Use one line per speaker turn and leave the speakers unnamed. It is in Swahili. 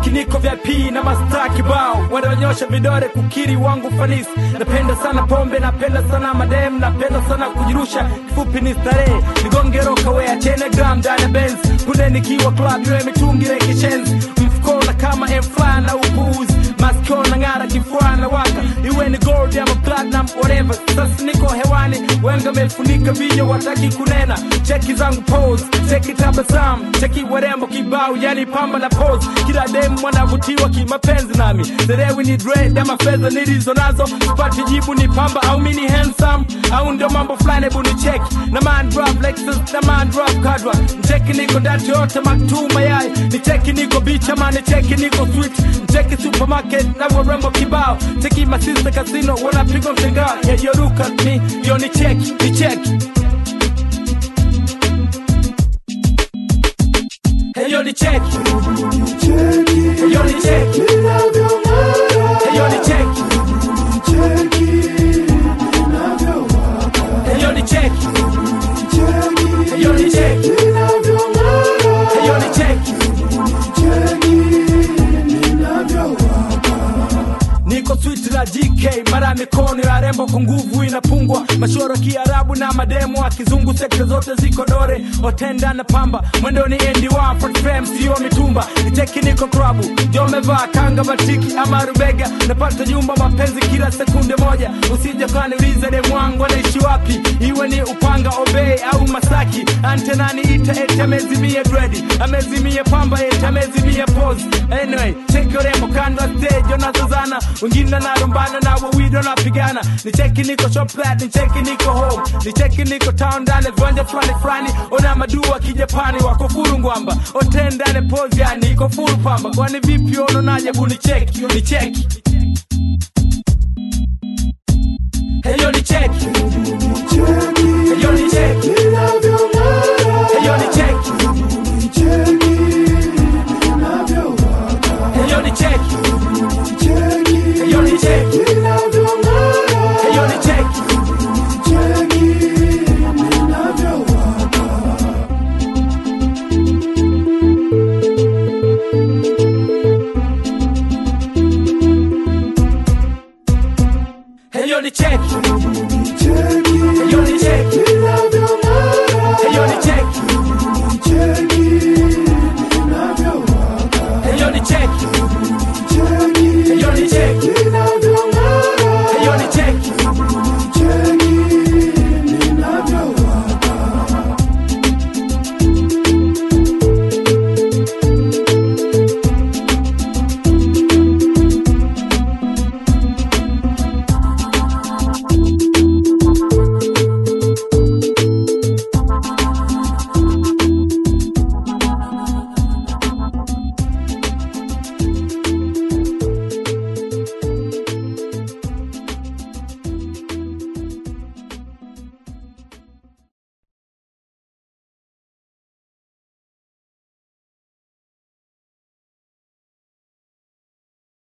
cheki niko VIP na mastaa kibao, wanaonyosha vidole kukiri wangu fanisi. Napenda sana pombe, napenda sana madem, napenda sana kujirusha, kifupi ni starehe. Nigonge roka wea chene gram dana Benz, kune nikiwa club yue mitungire kishenzi. Mfukona kama M-Fly na upuuzi, maskio na ngara kifua na waka, iwe ni gold ama platinum whatever. Sasa niko hewani, wenga mefunika video wataki kunena. Cheki zangu pose, cheki tabasamu, cheki warembo kibao, yani pamba na pose. Kila demu wanavutiwa kimapenzi nami, serewi ni dread ama fedha nilizo nazo. Sipati jibu ni pamba au mini handsome, au ndo mambo flani bu ni cheki. Na man drop Lexus, na man drop Cadwa. Ncheki niko dati yote maktu mayai, ni cheki niko beach ama ni cheki niko sweet. Ncheki supermarket na warembo kibao, cheki my sister casino wanapiga mtengao. Yeah, you look at me, yo ni cheki, ni cheki. Hey yo ni cheki, hey yo ni cheki, hey yo ni cheki, hey yo ni cheki, hey yo ni cheki, hey yo ni cheki. Niko sweet la GK, mara mikono ya rembo kwa nguvu inapungwa. Mashoro kiarabu na mademo wa kizungu, sekta zote ziko dore. Otenda na pamba, mwendo ni ND1 for fame, siyo mitumba. Niteki niko krabu, jomeva kanga batiki ama rubega. Napata nyumba mapenzi kila sekunde moja. Usije kaniuliza demu wangu anaishi wapi, iwe ni Upanga, Obey au Masaki. Antenani ita eti amezimia dreadi, amezimia pamba eti amezimia pose. Anyway, cheki rembo kando stage wanazozana, wengine na rumbana na wawido na pigana. Ni cheki niko shop flat, ni cheki niko home, ni cheki niko town dane viwanja flani flani. Ona madua kijapani wako furu ngwamba, otendane pose ya niko furu pamba. Kwani vipi ono naje bu ni cheki, ni cheki. Hey yo ni cheki, hey yo ni cheki, hey yo ni cheki, hey yo ni cheki, hey yo ni cheki, hey yo ni cheki. Hey yo ni cheki, hey yo ni cheki, hey yo ni cheki, hey yo ni cheki.